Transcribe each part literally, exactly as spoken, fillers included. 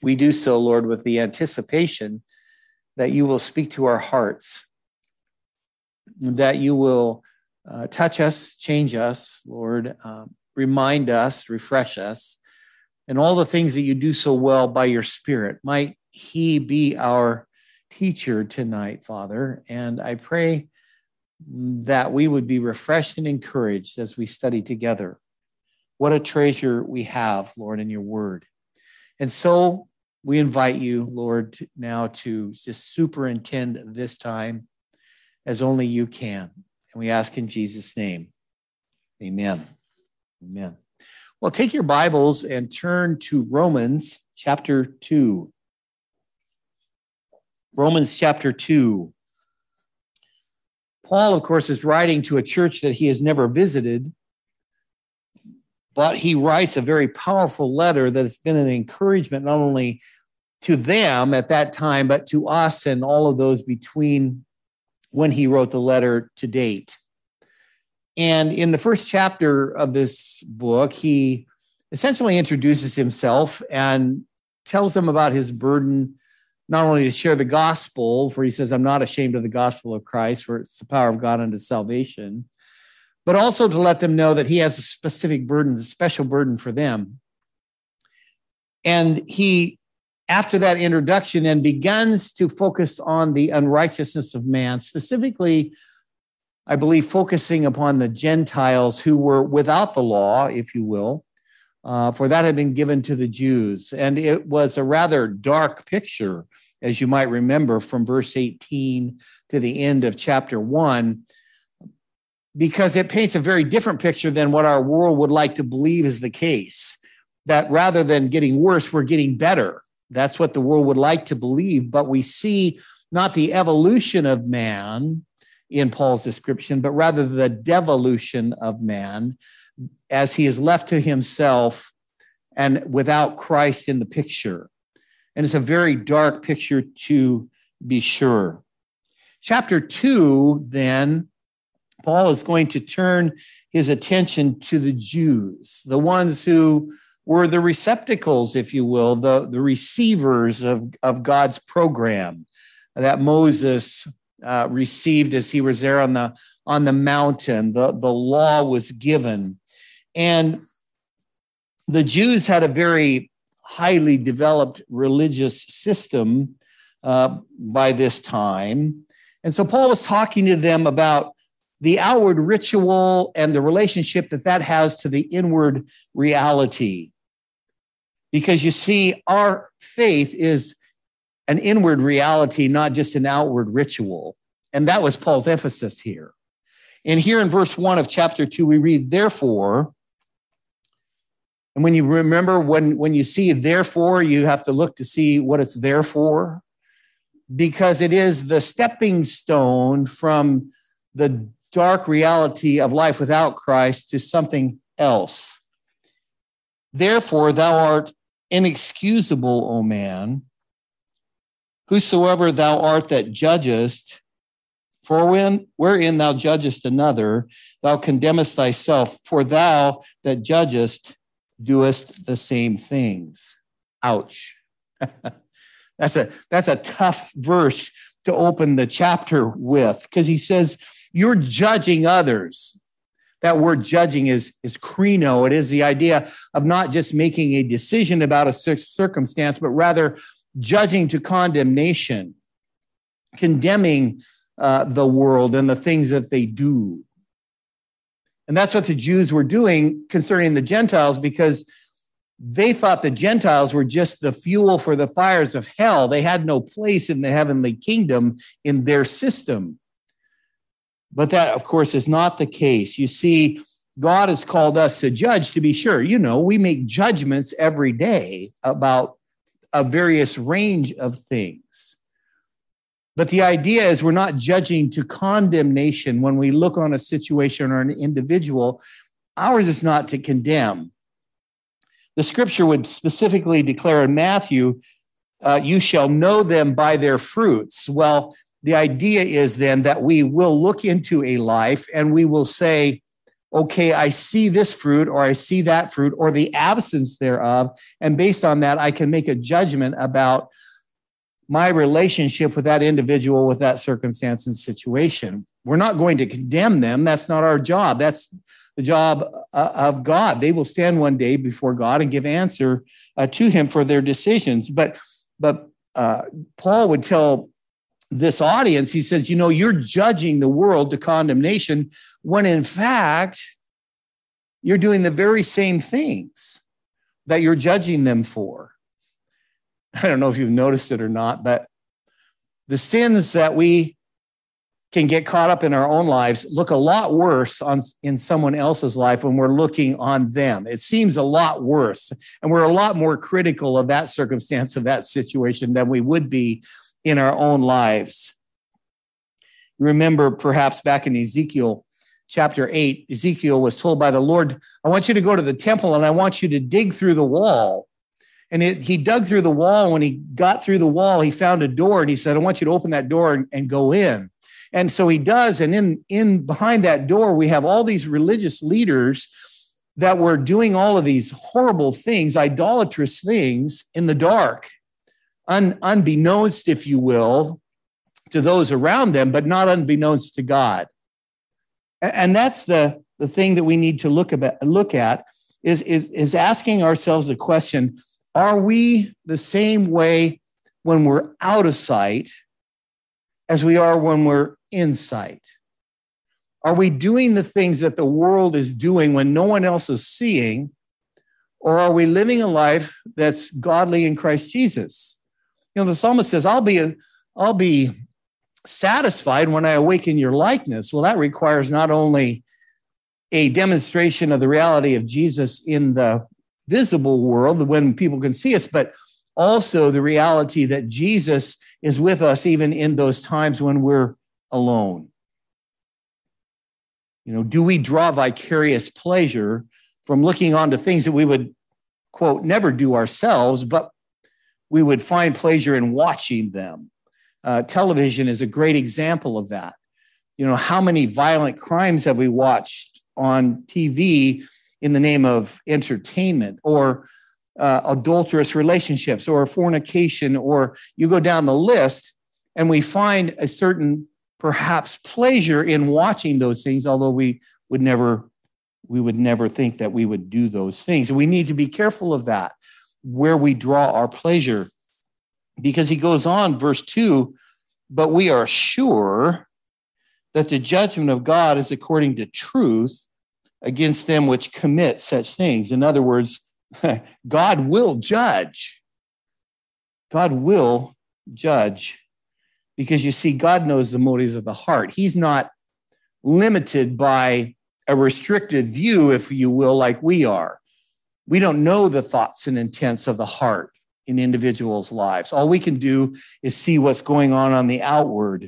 we do so, Lord, with the anticipation that you will speak to our hearts, that you will uh, touch us, change us, Lord, um, remind us, refresh us, and all the things that you do so well by your Spirit. Might he be our teacher tonight, Father, and I pray that we would be refreshed and encouraged as we study together. What a treasure we have, Lord, in your word. And so we invite you, Lord, now to just superintend this time as only you can. And we ask in Jesus' name, amen. Amen. Well, take your Bibles and turn to Romans chapter two. Romans chapter two. Paul, of course, is writing to a church that he has never visited, but he writes a very powerful letter that has been an encouragement not only to them at that time, but to us and all of those between when he wrote the letter to date. And in the first chapter of this book, he essentially introduces himself and tells them about his burden, not only to share the gospel, for he says, I'm not ashamed of the gospel of Christ, for it's the power of God unto salvation, but also to let them know that he has a specific burden, a special burden for them. And he, after that introduction, then begins to focus on the unrighteousness of man, specifically, I believe, focusing upon the Gentiles who were without the law, if you will, uh, for that had been given to the Jews. And it was a rather dark picture, as you might remember, from verse eighteen to the end of chapter one, because it paints a very different picture than what our world would like to believe is the case, that rather than getting worse, we're getting better. That's what the world would like to believe, but we see not the evolution of man in Paul's description, but rather the devolution of man as he is left to himself and without Christ in the picture. And it's a very dark picture to be sure. Chapter two, then, Paul is going to turn his attention to the Jews, the ones who were the receptacles, if you will, the, the receivers of, of God's program that Moses uh, received as he was there on the, on the mountain. The, the law was given. And the Jews had a very highly developed religious system uh, by this time. And so Paul was talking to them about the outward ritual and the relationship that that has to the inward reality. Because you see, our faith is an inward reality, not just an outward ritual. And that was Paul's emphasis here. And here in verse one of chapter two, we read, therefore, and when you remember, when, when you see therefore, you have to look to see what it's there for, because it is the stepping stone from the dark reality of life without Christ to something else. Therefore, thou art inexcusable, O man, whosoever thou art that judgest, for when, wherein thou judgest another, thou condemnest thyself, for thou that judgest doest the same things. Ouch. That's a, that's a tough verse to open the chapter with, because he says, you're judging others. That word judging is, is krino. It is the idea of not just making a decision about a circumstance, but rather judging to condemnation, condemning uh, the world and the things that they do. And that's what the Jews were doing concerning the Gentiles, because they thought the Gentiles were just the fuel for the fires of hell. They had no place in the heavenly kingdom in their system. But that, of course, is not the case. You see, God has called us to judge, to be sure. You know, we make judgments every day about a various range of things. But the idea is we're not judging to condemnation when we look on a situation or an individual. Ours is not to condemn. The scripture would specifically declare in Matthew, uh, you shall know them by their fruits. Well, the idea is then that we will look into a life and we will say, okay, I see this fruit or I see that fruit or the absence thereof. And based on that, I can make a judgment about my relationship with that individual, with that circumstance and situation. We're not going to condemn them. That's not our job. That's the job uh, of God. They will stand one day before God and give answer uh, to him for their decisions. But, but uh, Paul would tell this audience, he says, you know, you're judging the world to condemnation when in fact, you're doing the very same things that you're judging them for. I don't know if you've noticed it or not, but the sins that we can get caught up in our own lives look a lot worse on in someone else's life when we're looking on them. It seems a lot worse, and we're a lot more critical of that circumstance, of that situation, than we would be in our own lives. Remember, perhaps back in Ezekiel chapter eight, Ezekiel was told by the Lord, I want you to go to the temple and I want you to dig through the wall. And it, he dug through the wall. When he got through the wall, he found a door and he said, I want you to open that door and, and go in. And so he does. And in, in behind that door, we have all these religious leaders that were doing all of these horrible things, idolatrous things in the dark, un, unbeknownst, if you will, to those around them, but not unbeknownst to God. And that's the, the thing that we need to look about, look at is, is, is asking ourselves the question, are we the same way when we're out of sight as we are when we're in sight? Are we doing the things that the world is doing when no one else is seeing? Or are we living a life that's godly in Christ Jesus? You know, the psalmist says, I'll be, I'll be satisfied when I awaken your likeness. Well, that requires not only a demonstration of the reality of Jesus in the visible world, when people can see us, but also the reality that Jesus is with us even in those times when we're alone. You know, do we draw vicarious pleasure from looking on to things that we would, quote, never do ourselves, but we would find pleasure in watching them? Uh, television is a great example of that. You know, how many violent crimes have we watched on T V in the name of entertainment, or uh, adulterous relationships, or fornication, or you go down the list, and we find a certain perhaps pleasure in watching those things, although we would never, we would never think that we would do those things. We need to be careful of that, where we draw our pleasure. Because he goes on, verse two, but we are sure that the judgment of God is according to truth against them which commit such things. In other words, God will judge. God will judge. Because you see, God knows the motives of the heart. He's not limited by a restricted view, if you will, like we are. We don't know the thoughts and intents of the heart in individuals' lives. All we can do is see what's going on on the outward.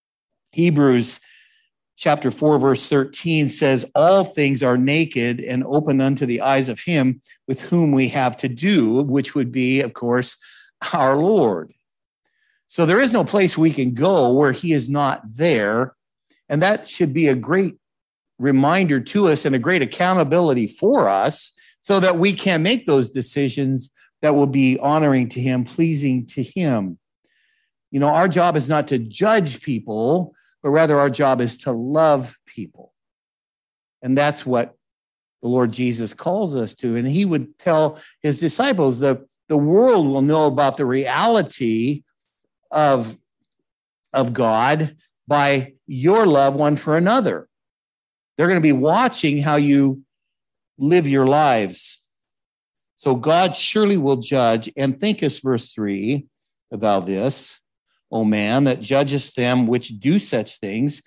Hebrews chapter four, verse thirteen says, all things are naked and open unto the eyes of him with whom we have to do, which would be, of course, our Lord. So there is no place we can go where he is not there. And that should be a great reminder to us and a great accountability for us so that we can make those decisions that will be honoring to him, pleasing to him. You know, our job is not to judge people, but rather our job is to love people. And that's what the Lord Jesus calls us to. And he would tell his disciples that the world will know about the reality of, of God by your love one for another. They're going to be watching how you live your lives. So God surely will judge. And thinkest, verse three, about this, O man, that judgest them which do such things,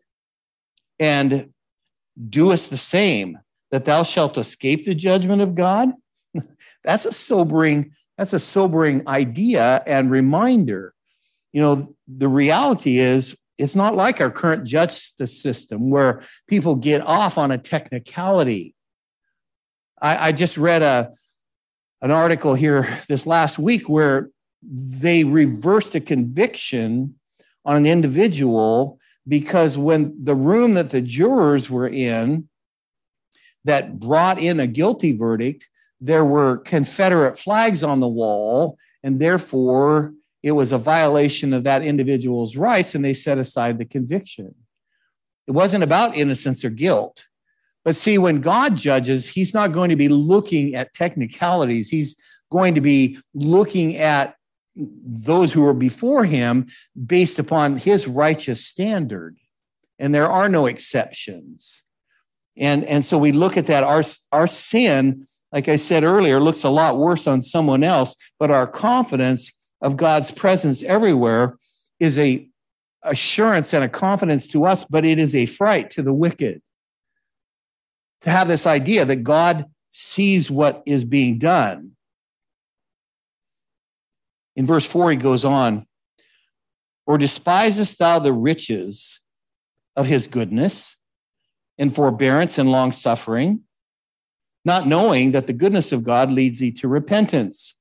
and doest the same, that thou shalt escape the judgment of God. That's a sobering, that's a sobering idea and reminder. You know, the reality is, it's not like our current justice system where people get off on a technicality. I, I just read a an article here this last week where they reversed a conviction on an individual because when the room that the jurors were in, that brought in a guilty verdict, there were Confederate flags on the wall, and therefore it was a violation of that individual's rights, and they set aside the conviction. It wasn't about innocence or guilt. But see, when God judges, he's not going to be looking at technicalities. He's going to be looking at those who were before him based upon his righteous standard. And there are no exceptions. And, and so we look at that. Our, our sin, like I said earlier, looks a lot worse on someone else, but our confidence of God's presence everywhere is a assurance and a confidence to us, but it is a fright to the wicked. To have this idea that God sees what is being done. In verse four, he goes on, or despisest thou the riches of his goodness and forbearance and long suffering, not knowing that the goodness of God leads thee to repentance.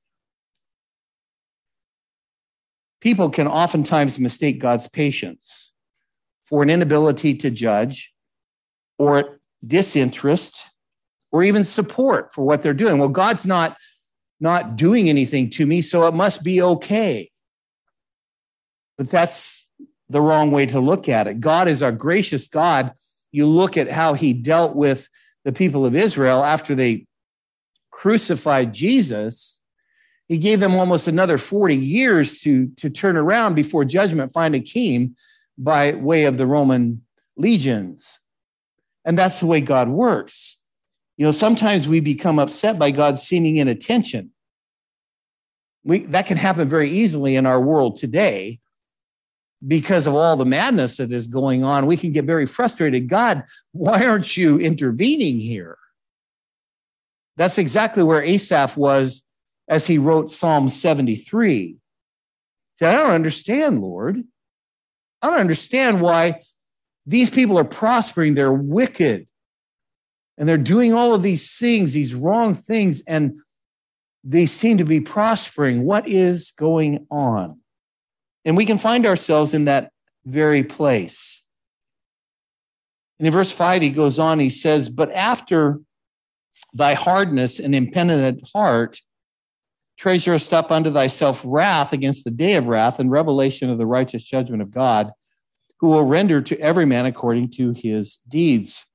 People can oftentimes mistake God's patience for an inability to judge or disinterest or even support for what they're doing. Well, God's not, not doing anything to me, so it must be okay. But that's the wrong way to look at it. God is our gracious God. You look at how he dealt with the people of Israel after they crucified Jesus. He gave them almost another forty years to, to turn around before judgment finally came by way of the Roman legions. And that's the way God works. You know, sometimes we become upset by God's seeming inattention. We, that can happen very easily in our world today because of all the madness that is going on. We can get very frustrated. God, why aren't you intervening here? That's exactly where Asaph was as he wrote Psalm seventy-three. He said, I don't understand, Lord. I don't understand why these people are prospering. They're wicked. And they're doing all of these things, these wrong things, and they seem to be prospering. What is going on? And we can find ourselves in that very place. And in verse five, he goes on, he says, but after thy hardness and impenitent heart, treasurest up unto thyself wrath against the day of wrath and revelation of the righteous judgment of God, who will render to every man according to his deeds.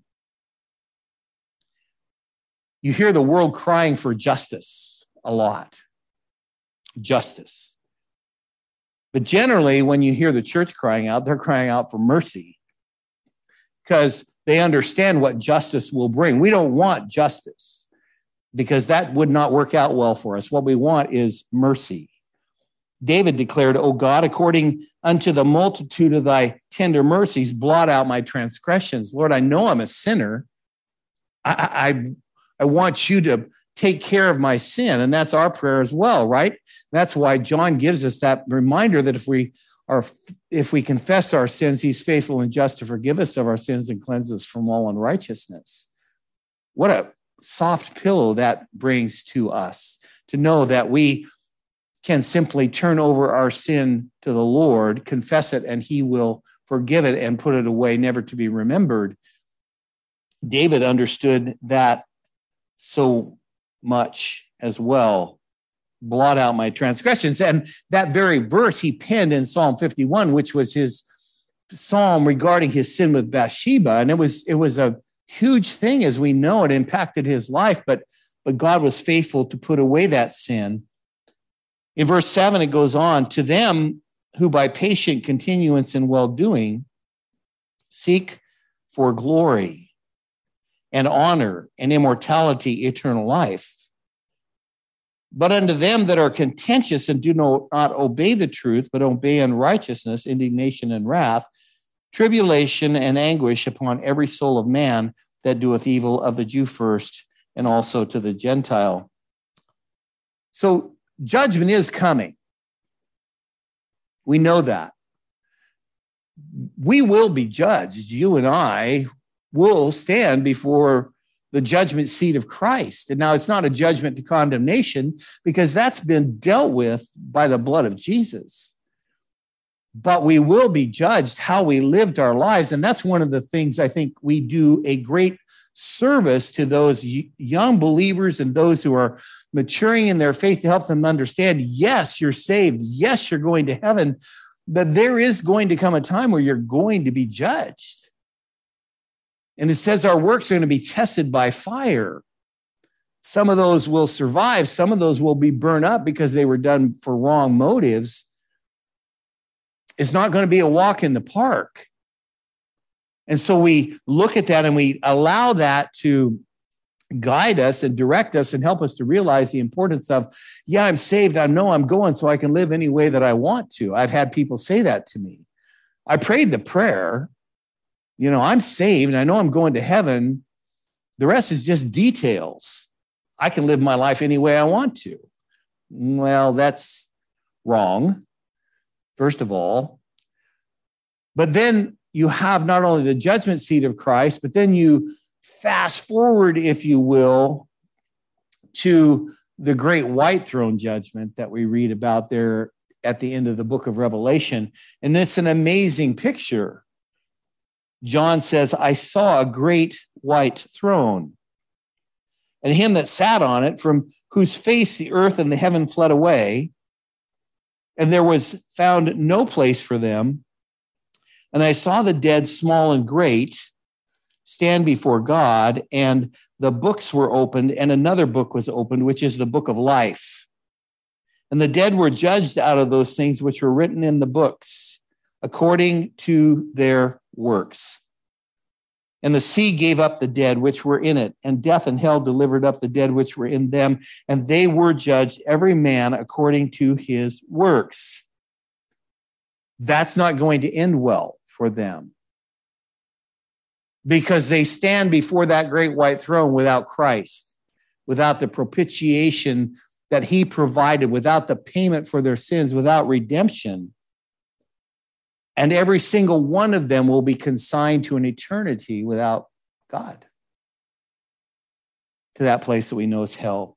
You hear the world crying for justice a lot. Justice. But generally, when you hear the church crying out, they're crying out for mercy because they understand what justice will bring. We don't want justice because that would not work out well for us. What we want is mercy. David declared, O God, according unto the multitude of thy tender mercies, blot out my transgressions. Lord, I know I'm a sinner. I, I, I want you to take care of my sin. And that's our prayer as well, right? That's why John gives us that reminder that if we are, if we confess our sins, he's faithful and just to forgive us of our sins and cleanse us from all unrighteousness. What a soft pillow that brings to us to know that we can simply turn over our sin to the Lord, confess it, and he will forgive it and put it away, never to be remembered. David understood that so much as well. Blot out my transgressions. And that very verse he penned in Psalm fifty-one, which was his psalm regarding his sin with Bathsheba. And it was, it was a huge thing, as we know. It impacted his life, but, but God was faithful to put away that sin. In verse seven, it goes on, to them who by patient continuance in well-doing seek for glory and honor and immortality, eternal life. But unto them that are contentious and do not obey the truth, but obey unrighteousness, indignation and wrath, tribulation and anguish upon every soul of man that doeth evil, of the Jew first, and also to the Gentile. So judgment is coming. We know that. We will be judged. You and I will stand before the judgment seat of Christ. And now it's not a judgment to condemnation because that's been dealt with by the blood of Jesus. But we will be judged how we lived our lives. And that's one of the things I think we do a great service to those young believers and those who are maturing in their faith to help them understand, yes, you're saved. Yes, you're going to heaven, but there is going to come a time where you're going to be judged. And it says our works are going to be tested by fire. Some of those will survive. Some of those will be burned up because they were done for wrong motives. It's not going to be a walk in the park. And so we look at that and we allow that to guide us and direct us and help us to realize the importance of, yeah, I'm saved. I know I'm going so I can live any way that I want to. I've had people say that to me. I prayed the prayer. You know, I'm saved and I know I'm going to heaven. The rest is just details. I can live my life any way I want to. Well, that's wrong, first of all. But then you have not only the judgment seat of Christ, but then you fast forward, if you will, to the great white throne judgment that we read about there at the end of the book of Revelation. And it's an amazing picture. John says, I saw a great white throne, and him that sat on it, from whose face the earth and the heaven fled away, and there was found no place for them. And I saw the dead, small and great, stand before God, and the books were opened, and another book was opened, which is the book of life. And the dead were judged out of those things which were written in the books, according to their works. And the sea gave up the dead which were in it, and death and hell delivered up the dead which were in them, and they were judged, every man according to his works. That's not going to end well for them, because they stand before that great white throne without Christ, without the propitiation that he provided, without the payment for their sins, without redemption. And every single one of them will be consigned to an eternity without God, to that place that we know is hell.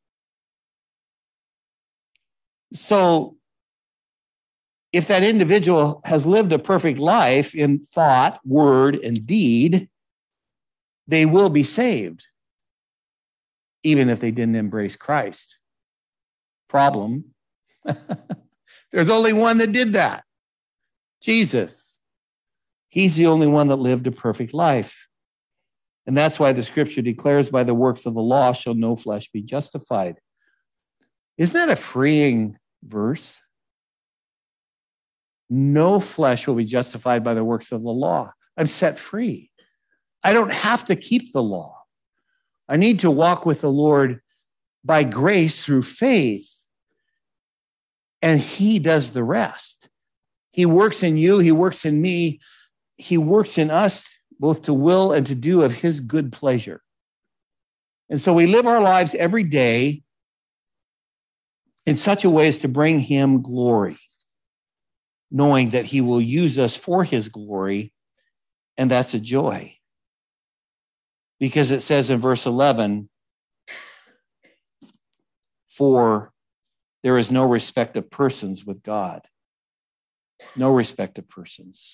So if that individual has lived a perfect life in thought, word, and deed, they will be saved, even if they didn't embrace Christ. Problem, there's only one that did that. Jesus. He's the only one that lived a perfect life. And that's why the scripture declares, by the works of the law shall no flesh be justified. Isn't that a freeing verse? No flesh will be justified by the works of the law. I'm set free. I don't have to keep the law. I need to walk with the Lord by grace through faith. And he does the rest. He works in you. He works in me. He works in us both to will and to do of his good pleasure. And so we live our lives every day in such a way as to bring him glory, knowing that he will use us for his glory, and that's a joy. Because it says in verse eleven, for there is no respect of persons with God. No respect of persons.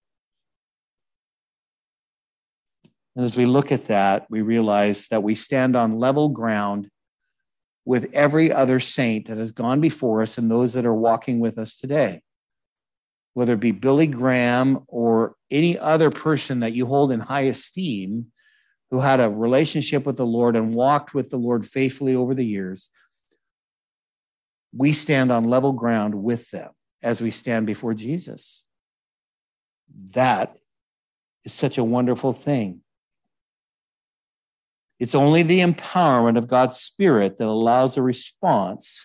And as we look at that, we realize that we stand on level ground with every other saint that has gone before us and those that are walking with us today. Whether it be Billy Graham or any other person that you hold in high esteem who had a relationship with the Lord and walked with the Lord faithfully over the years, we stand on level ground with them as we stand before Jesus. That is such a wonderful thing. It's only the empowerment of God's Spirit that allows a response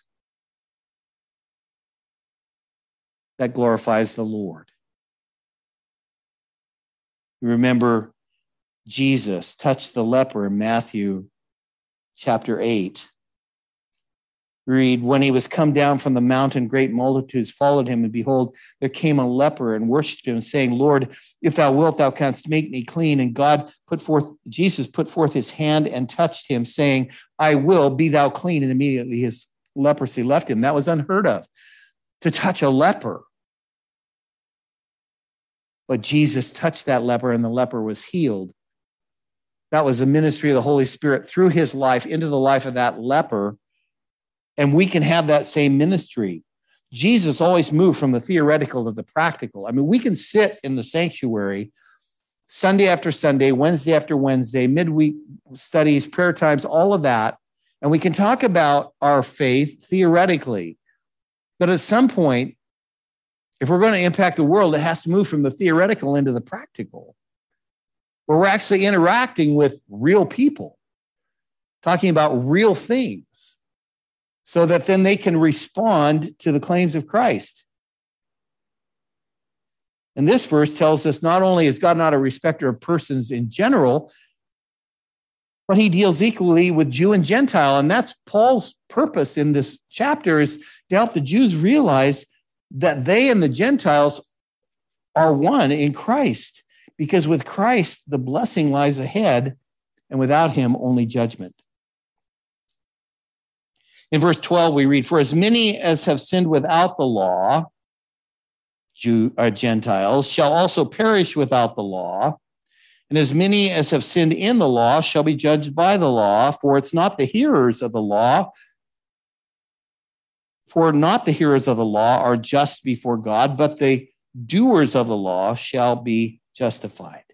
that glorifies the Lord. You remember Jesus touched the leper in Matthew chapter eight. Read, when he was come down from the mountain, great multitudes followed him, and behold, there came a leper and worshipped him, saying, Lord, if thou wilt, thou canst make me clean. And God put forth, Jesus put forth his hand and touched him, saying, I will, be thou clean. And immediately his leprosy left him. That was unheard of, to touch a leper. But Jesus touched that leper, and the leper was healed. That was the ministry of the Holy Spirit through his life into the life of that leper. And we can have that same ministry. Jesus always moved from the theoretical to the practical. I mean, we can sit in the sanctuary Sunday after Sunday, Wednesday after Wednesday, midweek studies, prayer times, all of that. And we can talk about our faith theoretically. But at some point, if we're going to impact the world, it has to move from the theoretical into the practical, where we're actually interacting with real people, talking about real things, so that then they can respond to the claims of Christ. And this verse tells us not only is God not a respecter of persons in general, but he deals equally with Jew and Gentile. And that's Paul's purpose in this chapter, is to help the Jews realize that they and the Gentiles are one in Christ, because with Christ, the blessing lies ahead, and without him, only judgment. In verse twelve, we read, "For as many as have sinned without the law, Jew, uh, Gentiles, shall also perish without the law. And as many as have sinned in the law shall be judged by the law. For it's not the hearers of the law, for not the hearers of the law are just before God, but the doers of the law shall be justified."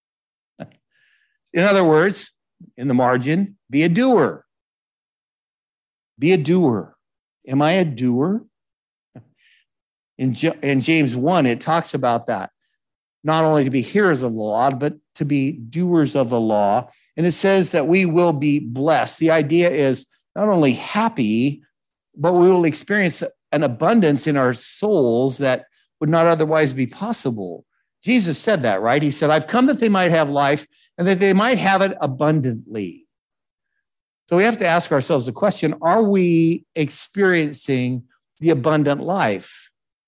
In other words, in the margin, be a doer. Be a doer. Am I a doer? In, in James one, it talks about that. Not only to be hearers of the law, but to be doers of the law. And it says that we will be blessed. The idea is not only happy, but we will experience an abundance in our souls that would not otherwise be possible. Jesus said that, right? He said, "I've come that they might have life and that they might have it abundantly." So we have to ask ourselves the question, are we experiencing the abundant life?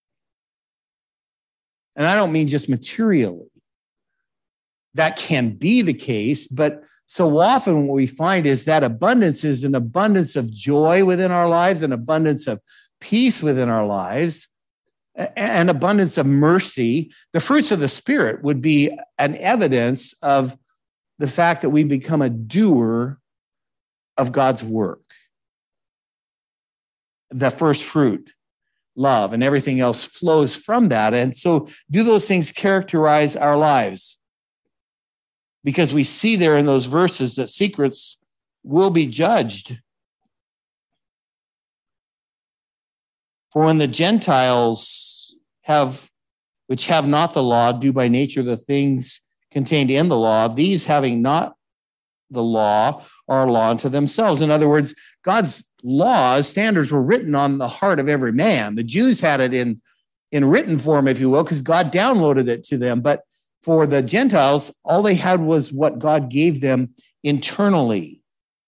And I don't mean just materially. That can be the case, but so often what we find is that abundance is an abundance of joy within our lives, an abundance of peace within our lives, an abundance of mercy. The fruits of the Spirit would be an evidence of the fact that we become a doer of God's work. The first fruit, love, and everything else flows from that. And so do those things characterize our lives? Because we see there in those verses that secrets will be judged. For when the Gentiles have, which have not the law, do by nature the things contained in the law, these having not the law are a law unto themselves. In other words, God's laws, standards were written on the heart of every man. The Jews had it in, in written form, if you will, because God downloaded it to them. But for the Gentiles, all they had was what God gave them internally.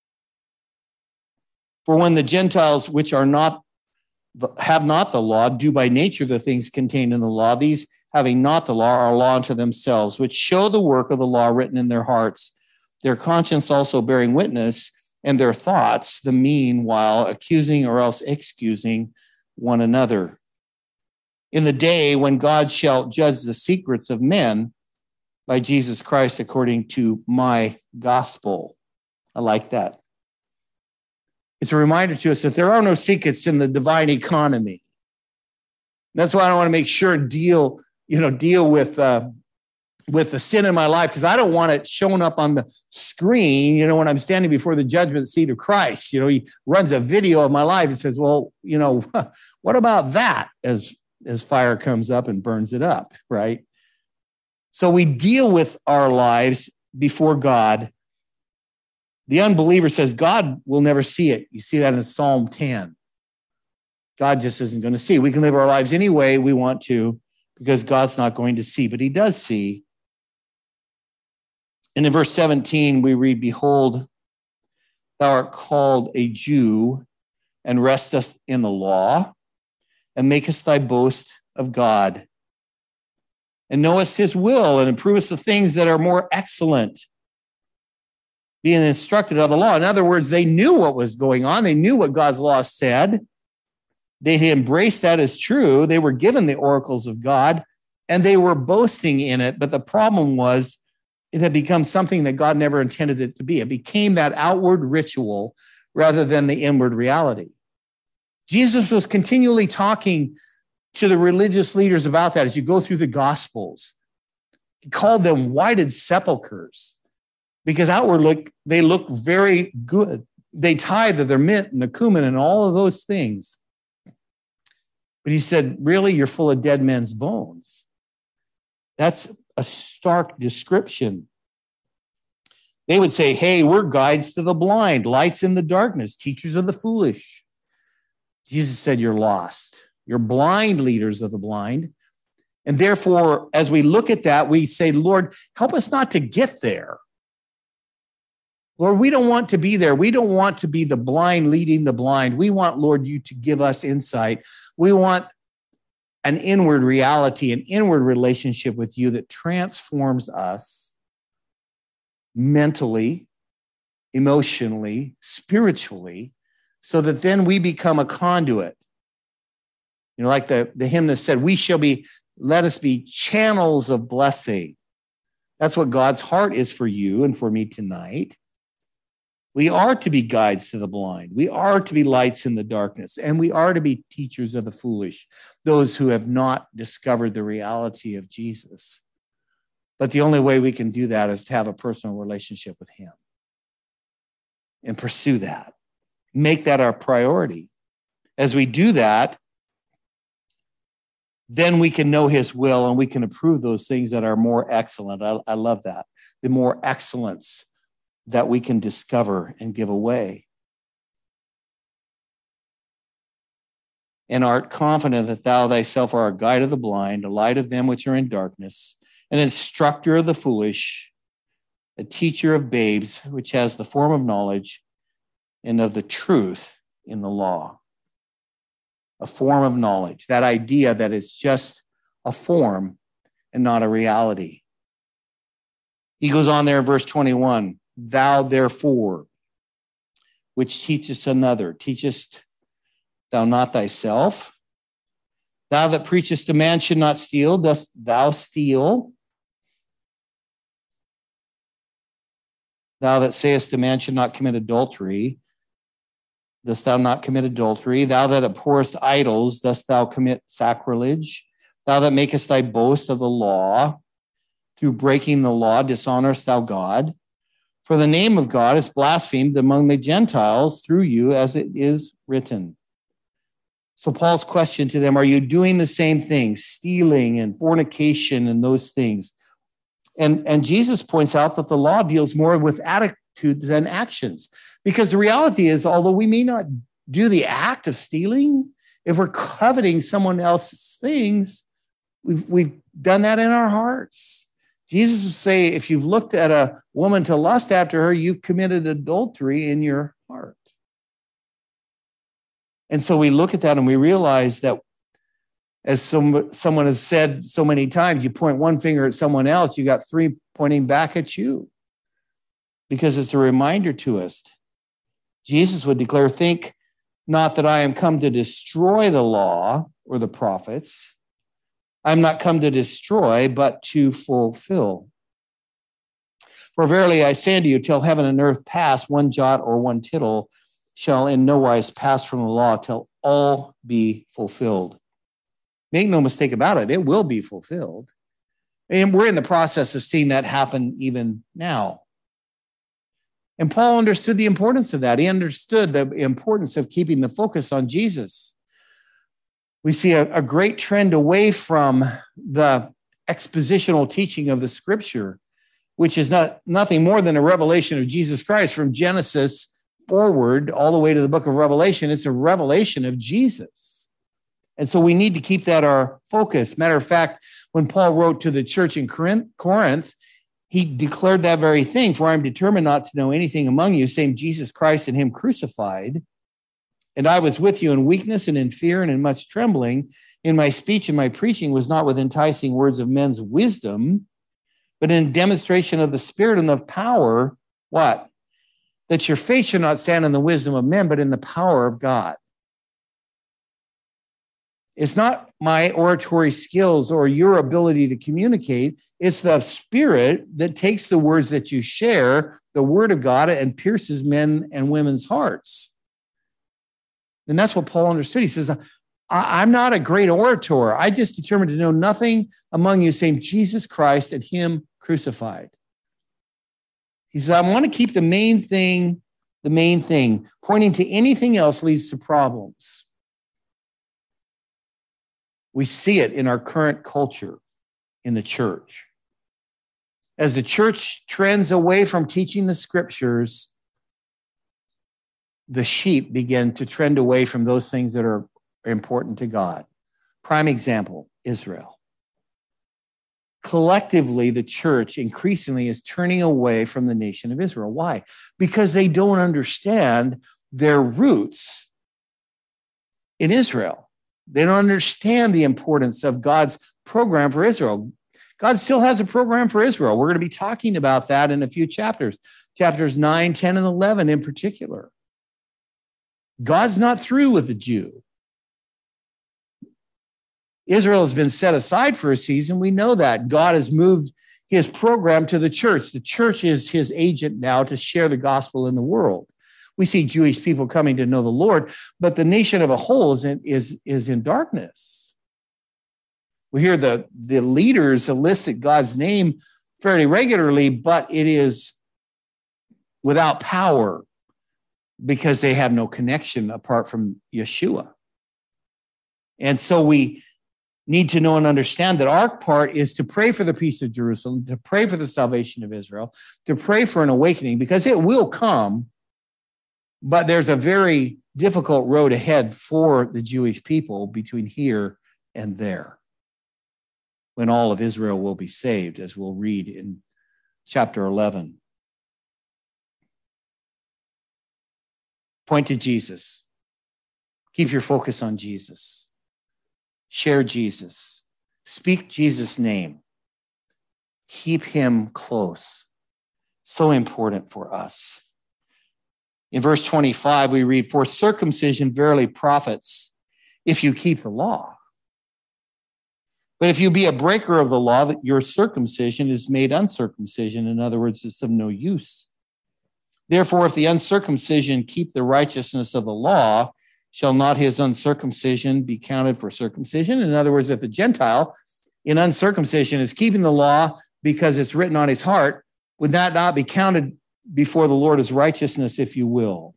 For when the Gentiles, which are not, have not the law, do by nature the things contained in the law, these having not the law are a law unto themselves, which show the work of the law written in their hearts, their conscience also bearing witness, and their thoughts, the meanwhile, accusing or else excusing one another. In the day when God shall judge the secrets of men by Jesus Christ according to my gospel. I like that. It's a reminder to us that there are no secrets in the divine economy. That's why I want to make sure and deal, you know, deal with uh, with the sin in my life, because I don't want it shown up on the screen, you know, when I'm standing before the judgment seat of Christ. You know, he runs a video of my life and says, well, you know, what about that, as, as fire comes up and burns it up, right? So we deal with our lives before God. The unbeliever says God will never see it. You see that in Psalm ten. God just isn't going to see. We can live our lives any way we want to because God's not going to see, but he does see. And in verse seventeen, we read, "Behold, thou art called a Jew, and resteth in the law, and makest thy boast of God, and knowest his will, and improvest the things that are more excellent, being instructed of the law." In other words, they knew what was going on. They knew what God's law said. They embraced that as true. They were given the oracles of God, and they were boasting in it. But the problem was it had become something that God never intended it to be. It became that outward ritual rather than the inward reality. Jesus was continually talking to the religious leaders about that as you go through the Gospels. He called them whited sepulchres because outwardly they look very good. They tithe of their mint and the cumin and all of those things. But he said, really, you're full of dead men's bones. That's a stark description. They would say, hey, we're guides to the blind, lights in the darkness, teachers of the foolish. Jesus said, you're lost. You're blind leaders of the blind. And therefore, as we look at that, we say, Lord, help us not to get there. Lord, we don't want to be there. We don't want to be the blind leading the blind. We want, Lord, you to give us insight. We want an inward reality, an inward relationship with you that transforms us mentally, emotionally, spiritually, so that then we become a conduit. You know, like the, the hymnist said, we shall be, let us be channels of blessing. That's what God's heart is for you and for me tonight. We are to be guides to the blind. We are to be lights in the darkness. And we are to be teachers of the foolish, those who have not discovered the reality of Jesus. But the only way we can do that is to have a personal relationship with him and pursue that. Make that our priority. As we do that, then we can know his will and we can approve those things that are more excellent. I, I love that. The more excellence that we can discover and give away. And art confident that thou thyself art a guide of the blind, a light of them which are in darkness, an instructor of the foolish, a teacher of babes, which has the form of knowledge and of the truth in the law. A form of knowledge, that idea that it's just a form and not a reality. He goes on there in verse twenty-one, thou therefore, which teachest another, teachest thou not thyself? Thou that preachest a man should not steal, dost thou steal? Thou that sayest a man should not commit adultery, dost thou not commit adultery? Thou that abhorrest idols, dost thou commit sacrilege? Thou that makest thy boast of the law, through breaking the law, dishonorest thou God? For the name of God is blasphemed among the Gentiles through you, as it is written. So Paul's question to them, are you doing the same things, stealing and fornication and those things? And, and Jesus points out that the law deals more with attitudes than actions. Because the reality is, although we may not do the act of stealing, if we're coveting someone else's things, we've, we've done that in our hearts. Jesus would say, if you've looked at a woman to lust after her, you've committed adultery in your heart. And so we look at that and we realize that, as some, someone has said so many times, you point one finger at someone else, you got three pointing back at you. Because it's a reminder to us. Jesus would declare, think not that I am come to destroy the law or the prophets. I'm not come to destroy, but to fulfill. For verily I say unto you, till heaven and earth pass, one jot or one tittle shall in no wise pass from the law till all be fulfilled. Make no mistake about it, it will be fulfilled. And we're in the process of seeing that happen even now. And Paul understood the importance of that. He understood the importance of keeping the focus on Jesus. We see a, a great trend away from the expositional teaching of the scripture, which is not nothing more than a revelation of Jesus Christ from Genesis forward all the way to the book of Revelation. It's a revelation of Jesus. And so we need to keep that our focus. Matter of fact, when Paul wrote to the church in Corinth, he declared that very thing. For I am determined not to know anything among you, save Jesus Christ and him crucified. And I was with you in weakness and in fear and in much trembling. In my speech and my preaching was not with enticing words of men's wisdom, but in demonstration of the Spirit and of power. What? That your faith should not stand in the wisdom of men, but in the power of God. It's not my oratory skills or your ability to communicate. It's the Spirit that takes the words that you share, the Word of God, and pierces men and women's hearts. And that's what Paul understood. He says, I'm not a great orator. I just determined to know nothing among you save Jesus Christ and him crucified. He says, I want to keep the main thing, the main thing. Pointing to anything else leads to problems. We see it in our current culture in the church. As the church trends away from teaching the scriptures, the sheep begin to trend away from those things that are important to God. Prime example, Israel. Collectively, the church increasingly is turning away from the nation of Israel. Why? Because they don't understand their roots in Israel. They don't understand the importance of God's program for Israel. God still has a program for Israel. We're going to be talking about that in a few chapters, chapters nine, ten, and eleven in particular. God's not through with the Jew. Israel has been set aside for a season. We know that. God has moved his program to the church. The church is his agent now to share the gospel in the world. We see Jewish people coming to know the Lord, but the nation of a whole is in, is, is in darkness. We hear the, the leaders elicit God's name fairly regularly, but it is without power because they have no connection apart from Yeshua. And so we need to know and understand that our part is to pray for the peace of Jerusalem, to pray for the salvation of Israel, to pray for an awakening, because it will come. But there's a very difficult road ahead for the Jewish people between here and there, when all of Israel will be saved, as we'll read in chapter eleven. Point to Jesus. Keep your focus on Jesus. Share Jesus. Speak Jesus' name. Keep him close. So important for us. In verse twenty-five, we read, for circumcision verily profits if you keep the law. But if you be a breaker of the law, your circumcision is made uncircumcision. In other words, it's of no use. Therefore, if the uncircumcision keep the righteousness of the law, shall not his uncircumcision be counted for circumcision? In other words, if the Gentile in uncircumcision is keeping the law because it's written on his heart, would that not be counted before the Lord as righteousness, if you will?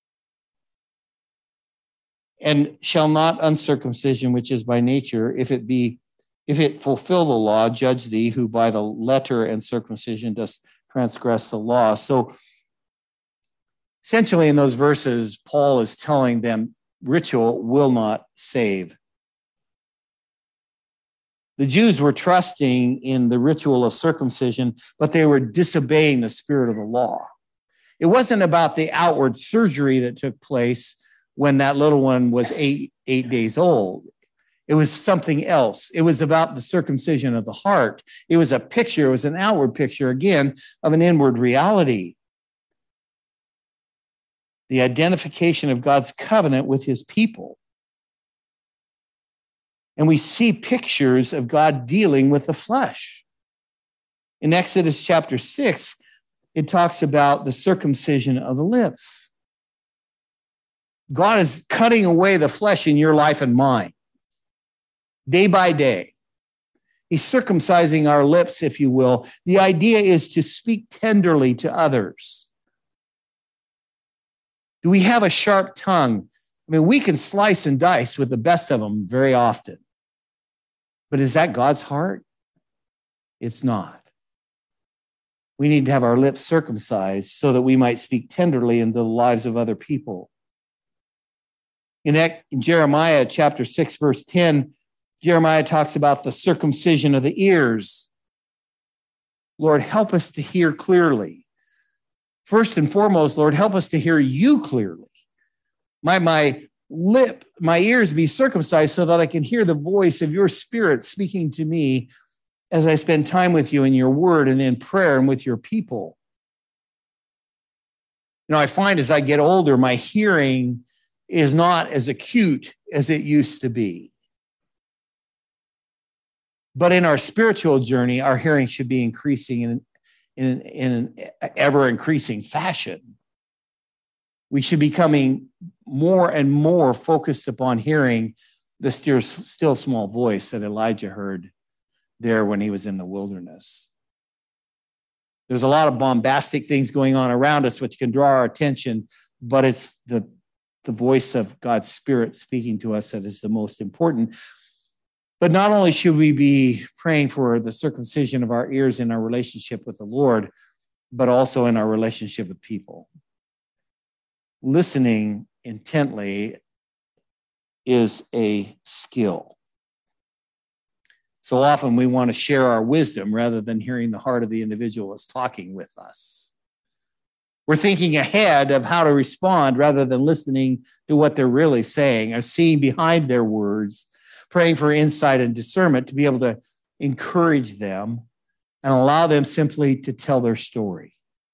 And shall not uncircumcision, which is by nature, if it be, if it fulfill the law, judge thee, who by the letter and circumcision does transgress the law? So essentially in those verses, Paul is telling them ritual will not save. The Jews were trusting in the ritual of circumcision, but they were disobeying the spirit of the law. It wasn't about the outward surgery that took place when that little one was eight, eight days old. It was something else. It was about the circumcision of the heart. It was a picture, it was an outward picture, again, of an inward reality. The identification of God's covenant with his people. And we see pictures of God dealing with the flesh. In Exodus chapter six, it talks about the circumcision of the lips. God is cutting away the flesh in your life and mine, day by day. He's circumcising our lips, if you will. The idea is to speak tenderly to others. Do we have a sharp tongue? I mean, we can slice and dice with the best of them very often. But is that God's heart? It's not. We need to have our lips circumcised so that we might speak tenderly into the lives of other people. In Jeremiah chapter six, verse ten, Jeremiah talks about the circumcision of the ears. Lord, help us to hear clearly. First and foremost, Lord, help us to hear you clearly. My, my lip, my ears be circumcised so that I can hear the voice of your Spirit speaking to me as I spend time with you in your word and in prayer and with your people. You know, I find as I get older, my hearing is not as acute as it used to be. But in our spiritual journey, our hearing should be increasing in, in, in an ever-increasing fashion. We should be becoming more and more focused upon hearing the still, still small voice that Elijah heard there when he was in the wilderness. There's a lot of bombastic things going on around us which can draw our attention, but it's the, the voice of God's Spirit speaking to us that is the most important. But not only should we be praying for the circumcision of our ears in our relationship with the Lord, but also in our relationship with people. Listening intently is a skill. So often we want to share our wisdom rather than hearing the heart of the individual that's talking with us. We're thinking ahead of how to respond rather than listening to what they're really saying or seeing behind their words, praying for insight and discernment to be able to encourage them and allow them simply to tell their story.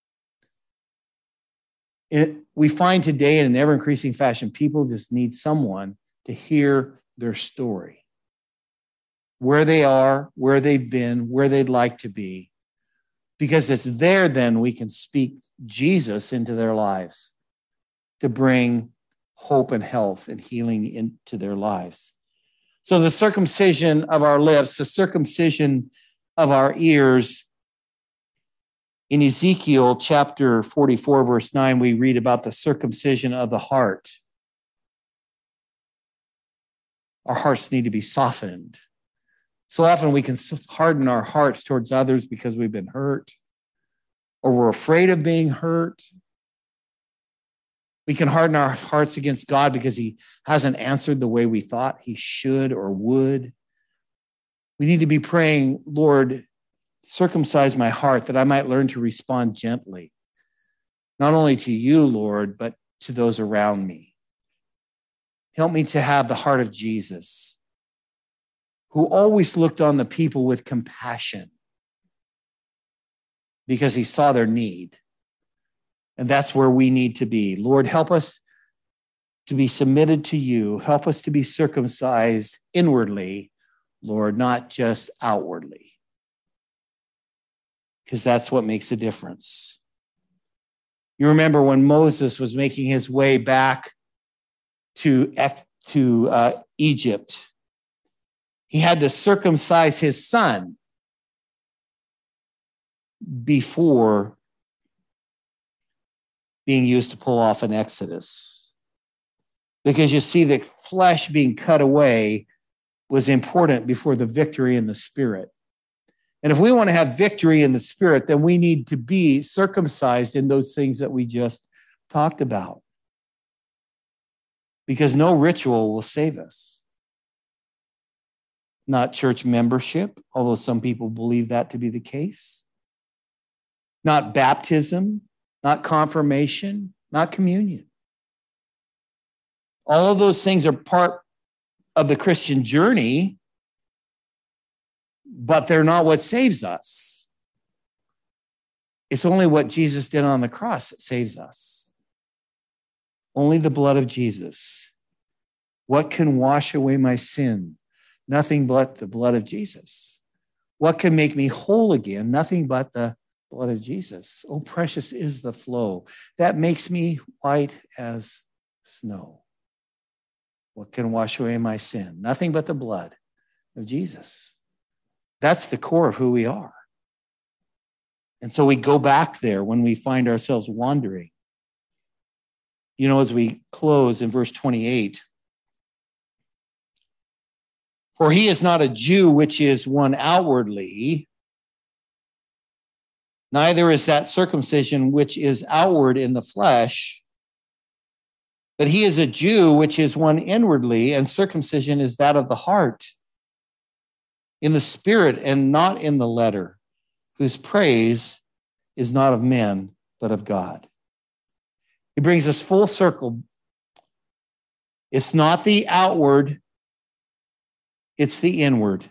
It, we find today in an ever-increasing fashion, people just need someone to hear their story, where they are, where they've been, where they'd like to be, because it's there then we can speak Jesus into their lives to bring hope and health and healing into their lives. So the circumcision of our lips, the circumcision of our ears. In Ezekiel chapter forty-four, verse nine, we read about the circumcision of the heart. Our hearts need to be softened. So often we can harden our hearts towards others because we've been hurt, or we're afraid of being hurt. We can harden our hearts against God because he hasn't answered the way we thought he should or would. We need to be praying, Lord, circumcise my heart that I might learn to respond gently, not only to you, Lord, but to those around me. Help me to have the heart of Jesus, who always looked on the people with compassion because he saw their need. And that's where we need to be. Lord, help us to be submitted to you. Help us to be circumcised inwardly, Lord, not just outwardly, because that's what makes a difference. You remember when Moses was making his way back to, to uh, Egypt, he had to circumcise his son before being used to pull off an exodus. Because you see, the flesh being cut away was important before the victory in the spirit. And if we want to have victory in the spirit, then we need to be circumcised in those things that we just talked about. Because no ritual will save us. Not church membership, although some people believe that to be the case. Not baptism, not confirmation, not communion. All of those things are part of the Christian journey, but they're not what saves us. It's only what Jesus did on the cross that saves us. Only the blood of Jesus. What can wash away my sins? Nothing but the blood of Jesus. What can make me whole again? Nothing but the blood of Jesus. Oh, precious is the flow that makes me white as snow. What can wash away my sin? Nothing but the blood of Jesus. That's the core of who we are. And so we go back there when we find ourselves wandering. You know, as we close in verse twenty-eight, for he is not a Jew, which is one outwardly, neither is that circumcision which is outward in the flesh, but he is a Jew, which is one inwardly, and circumcision is that of the heart, in the spirit and not in the letter, whose praise is not of men, but of God. He brings us full circle. It's not the outward, it's the inward.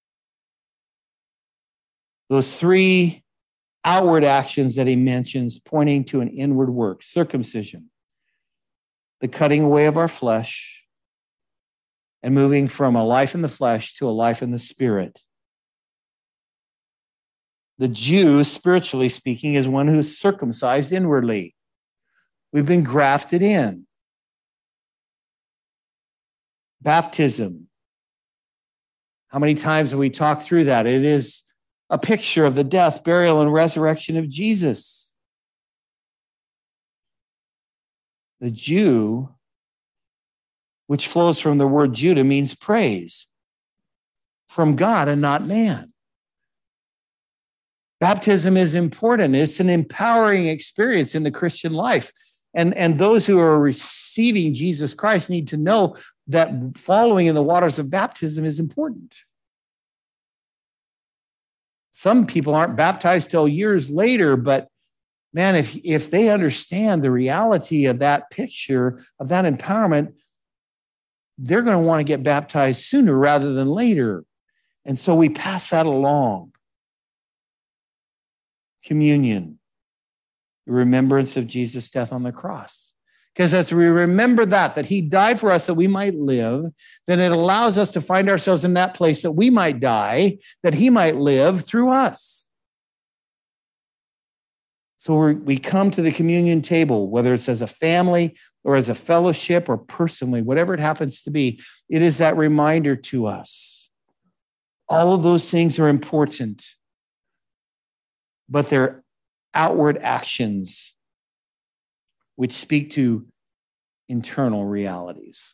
Those three outward actions that he mentions pointing to an inward work: circumcision, the cutting away of our flesh, and moving from a life in the flesh to a life in the spirit. The Jew, spiritually speaking, is one who is circumcised inwardly. We've been grafted in. Baptism. How many times have we talked through that? It is a picture of the death, burial, and resurrection of Jesus. The Jew, which flows from the word Judah, means praise from God and not man. Baptism is important. It's an empowering experience in the Christian life. And, and those who are receiving Jesus Christ need to know that following in the waters of baptism is important. Some people aren't baptized till years later, but man, if, if they understand the reality of that picture, of that empowerment, they're going to want to get baptized sooner rather than later. And so we pass that along. Communion, the remembrance of Jesus' death on the cross. Because as we remember that, that he died for us that we might live, then it allows us to find ourselves in that place that we might die, that he might live through us. So we're, we come to the communion table, whether it's as a family or as a fellowship or personally, whatever it happens to be, it is that reminder to us. All of those things are important, but they're outward actions which speak to internal realities.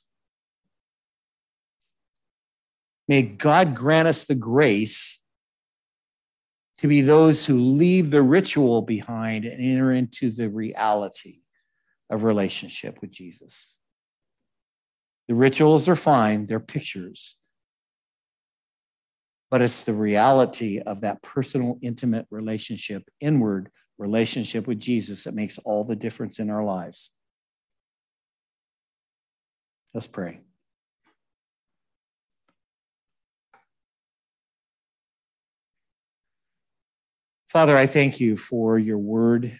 May God grant us the grace to be those who leave the ritual behind and enter into the reality of relationship with Jesus. The rituals are fine, they're pictures. But it's the reality of that personal, intimate relationship, inward relationship with Jesus that makes all the difference in our lives. Let's pray. Father, I thank you for your word.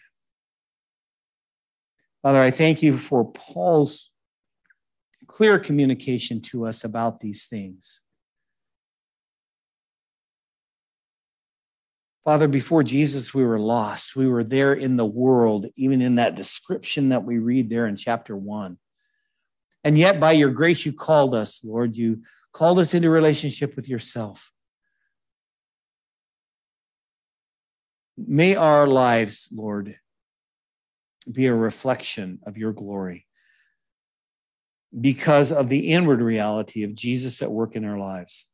Father, I thank you for Paul's clear communication to us about these things. Father, before Jesus, we were lost. We were there in the world, even in that description that we read there in chapter one. And yet, by your grace, you called us, Lord. You called us into relationship with yourself. May our lives, Lord, be a reflection of your glory because of the inward reality of Jesus at work in our lives.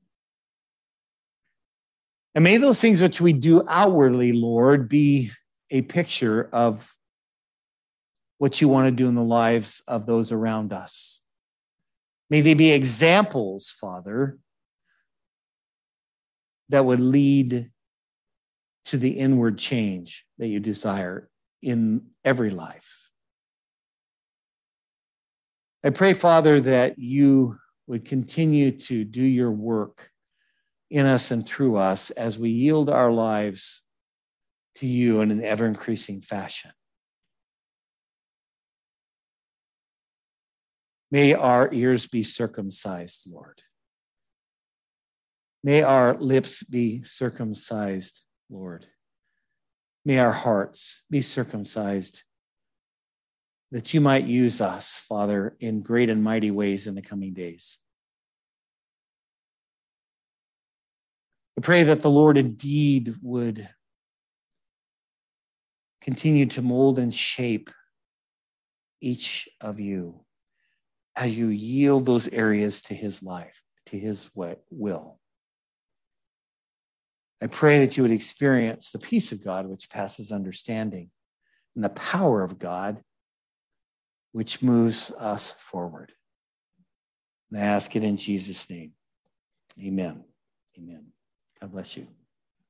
And may those things which we do outwardly, Lord, be a picture of what you want to do in the lives of those around us. May they be examples, Father, that would lead to the inward change that you desire in every life. I pray, Father, that you would continue to do your work in us and through us as we yield our lives to you in an ever-increasing fashion. May our ears be circumcised, Lord. May our lips be circumcised, Lord. May our hearts be circumcised, that you might use us, Father, in great and mighty ways in the coming days. I pray that the Lord indeed would continue to mold and shape each of you as you yield those areas to his life, to his will. I pray that you would experience the peace of God, which passes understanding, and the power of God, which moves us forward. And I ask it in Jesus' name. Amen. Amen. God bless you.